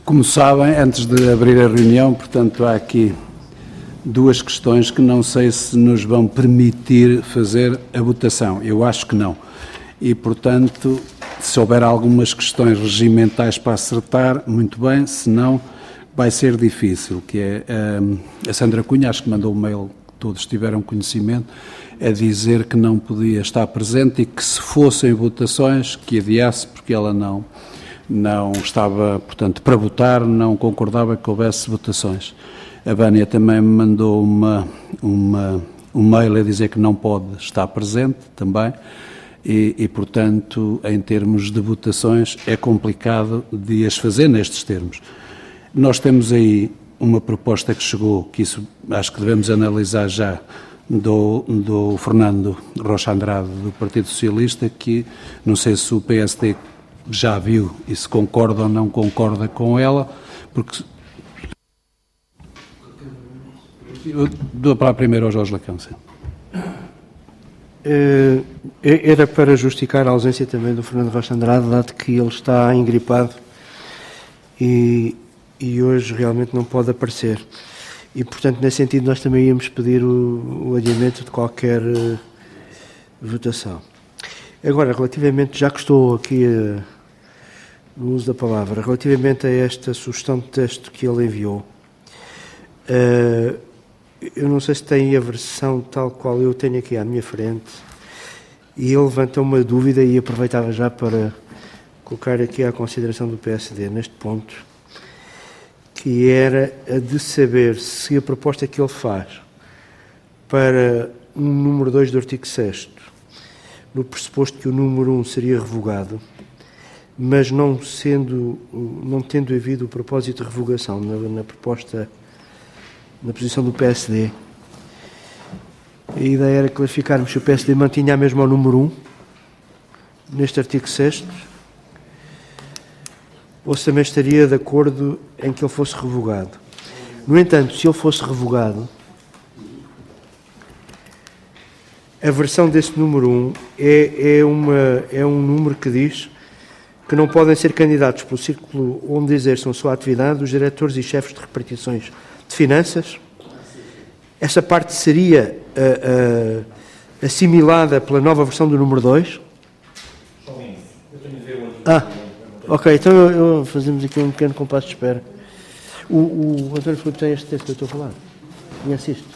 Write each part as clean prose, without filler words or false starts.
Como sabem, antes de abrir a reunião, portanto, há aqui duas questões que não sei se nos vão permitir fazer a votação. Eu acho que não. E, portanto, se houver algumas questões regimentais para acertar, muito bem, se não, vai ser difícil, que é a Sandra Cunha, acho que mandou um mail, todos tiveram conhecimento, a dizer que não podia estar presente e que se fossem votações, que adiasse, porque ela não estava, portanto, para votar, não concordava que houvesse votações. A Vânia também me mandou um mail a dizer que não pode estar presente também e, portanto, em termos de votações é complicado de as fazer nestes termos. Nós temos aí uma proposta que chegou, que isso acho que devemos analisar já, do Fernando Rocha Andrade, do Partido Socialista, que não sei se o PSD já viu e se concorda ou não concorda com ela, porque... Eu dou a palavra primeiro ao Jorge Lacão, sim. Era para justificar a ausência também do Fernando Rocha Andrade, dado que ele está engripado e hoje realmente não pode aparecer. E, portanto, nesse sentido, nós também íamos pedir o adiamento de qualquer votação. Agora, relativamente, já que estou aqui no uso da palavra, relativamente a esta sugestão de texto que ele enviou, eu não sei se tem a versão tal qual eu tenho aqui à minha frente, e ele levanta uma dúvida e aproveitava já para colocar aqui à consideração do PSD neste ponto, que era a de saber se a proposta que ele faz para o número 2 do artigo 6º, no pressuposto que o número 1 seria revogado, mas não tendo havido o propósito de revogação na proposta, na posição do PSD, a ideia era clarificarmos se o PSD mantinha a mesma ao número 1, neste artigo 6º, ou se também estaria de acordo em que ele fosse revogado. No entanto, se ele fosse revogado, a versão desse número 1 é um número que diz que não podem ser candidatos pelo círculo onde exerçam a sua atividade os diretores e chefes de repartições de finanças. Essa parte seria assimilada pela nova versão do número 2. Ok, então fazemos aqui um pequeno compasso de espera. O António Filipe tem este texto que eu estou a falar. Conhece isto?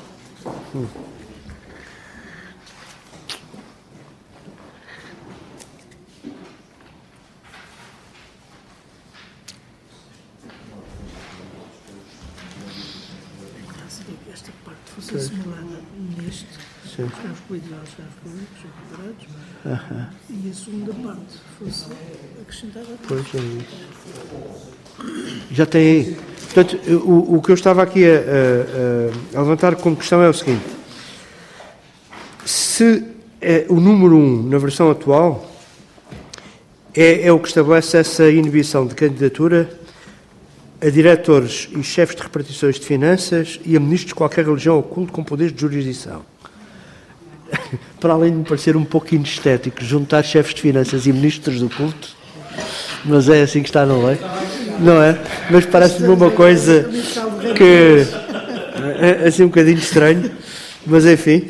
Esta parte fosse assimilada neste, sim, os excluídos aos separados, e a segunda parte fosse acrescentada. Pois é isso. Já tem aí. Portanto, o que eu estava aqui a levantar como questão é o seguinte: se o número 1 na versão atual é o que estabelece essa inibição de candidatura a diretores e chefes de repartições de finanças e a ministros de qualquer religião ou culto com poderes de jurisdição. Para além de me parecer um pouco inestético juntar chefes de finanças e ministros do culto, mas é assim que está na lei, não é? Mas parece-me uma coisa que é assim um bocadinho estranho, mas enfim.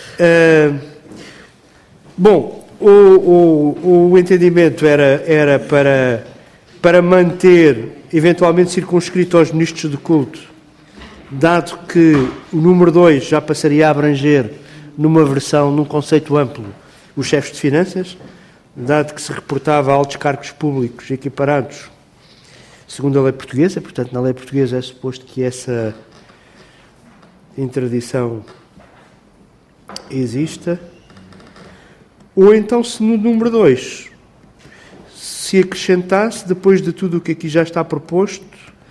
Bom, o entendimento era para manter eventualmente circunscrito aos ministros de culto, dado que o número 2 já passaria a abranger numa versão, num conceito amplo, os chefes de finanças, dado que se reportava a altos cargos públicos equiparados segundo a lei portuguesa, portanto, na lei portuguesa é suposto que essa interdição exista, ou então se no número 2 se acrescentasse, depois de tudo o que aqui já está proposto,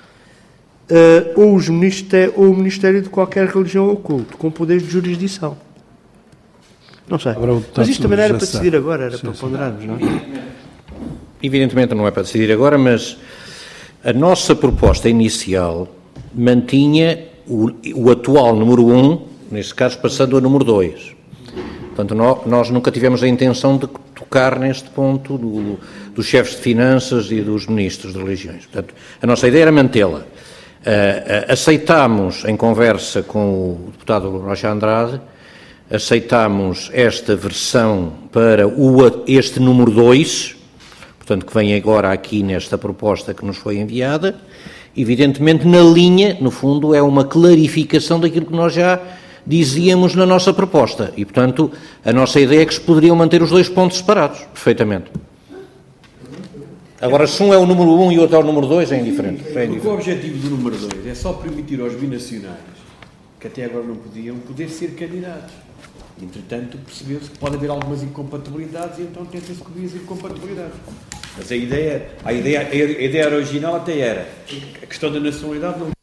ou o Ministério de qualquer religião ou culto, com poderes de jurisdição. Não sei. Mas isto também não era para decidir agora, era para ponderarmos, não é? Evidentemente não é para decidir agora, mas a nossa proposta inicial mantinha o atual número 1, neste caso passando a número 2. Portanto, nós nunca tivemos a intenção de tocar neste ponto dos chefes de finanças e dos ministros de religiões. Portanto, a nossa ideia era mantê-la. Aceitámos, em conversa com o deputado Rocha Andrade, aceitámos esta versão para este número 2, portanto, que vem agora aqui nesta proposta que nos foi enviada, evidentemente na linha, no fundo, é uma clarificação daquilo que nós já dizíamos na nossa proposta. E, portanto, a nossa ideia é que se poderiam manter os 2 pontos separados, perfeitamente. Agora, se um é o número 1 e o outro é o número 2, é indiferente. Porque o objetivo do número 2 é só permitir aos binacionais, que até agora não podiam, poder ser candidatos. Entretanto, percebeu-se que pode haver algumas incompatibilidades e então tenta-se cobrir as incompatibilidades. Mas a ideia original até era a questão da nacionalidade não.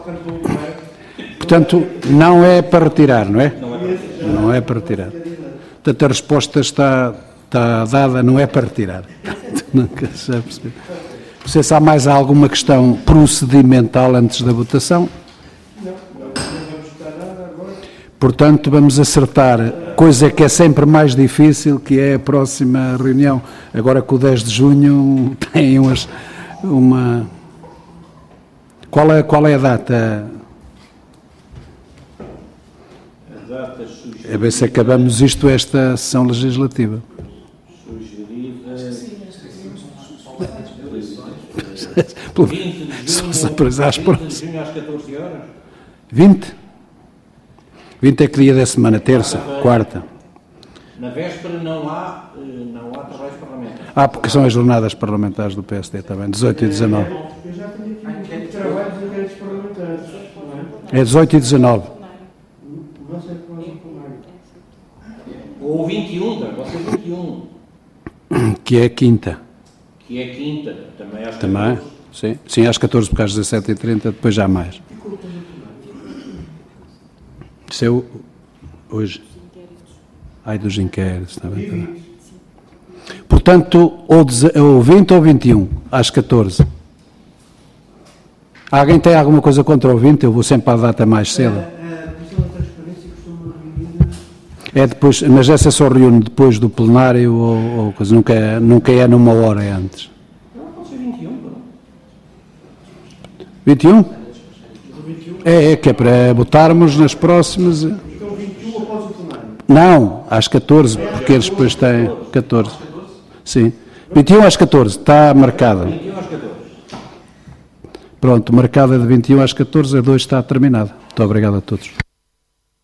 Portanto, não é para retirar, não é? Não é para retirar. Portanto, a resposta está dada, não é para retirar. Nunca se vai perceber. Não sei se há mais alguma questão procedimental antes da votação. Portanto, vamos acertar, coisa que é sempre mais difícil, que é a próxima reunião. Agora com o 10 de junho tem uma... Qual é a data? A data sugerida... A ver se acabamos isto esta sessão legislativa. Só para às próximas. Às 14 horas. 20? 20 é que dia da semana? Terça? Quarta? Na véspera não há trabalhos parlamentares. Porque são as jornadas parlamentares do PSD também, 18 e 19. Eu já tenho aqui trabalhos e inquéritos parlamentares. É 18 e 19. Não sei qual é o primário. Ou 21, você 21. Que é a quinta. Que é quinta, também às 14. Também? Sim. Sim, às 14 porque às 17h30, depois já há mais. Isso é hoje. Ai, dos inquéritos, está bem, está bem. Portanto, ou 20 ou 21, às 14. Alguém tem alguma coisa contra o 20? Eu vou sempre à data mais cedo. A Comissão da Transparência costuma reunir... É depois, mas essa só reúne depois do plenário ou coisa, nunca é numa hora antes. Não, pode ser 21, não? 21? Que é para votarmos nas próximas... Então 21 após o plenário? Não, às 14, porque eles depois têm 14. Sim. 21 às 14, está marcada. 21 às 14. Pronto, marcada de 21 às 14, a 2 está terminada. Muito obrigado a todos.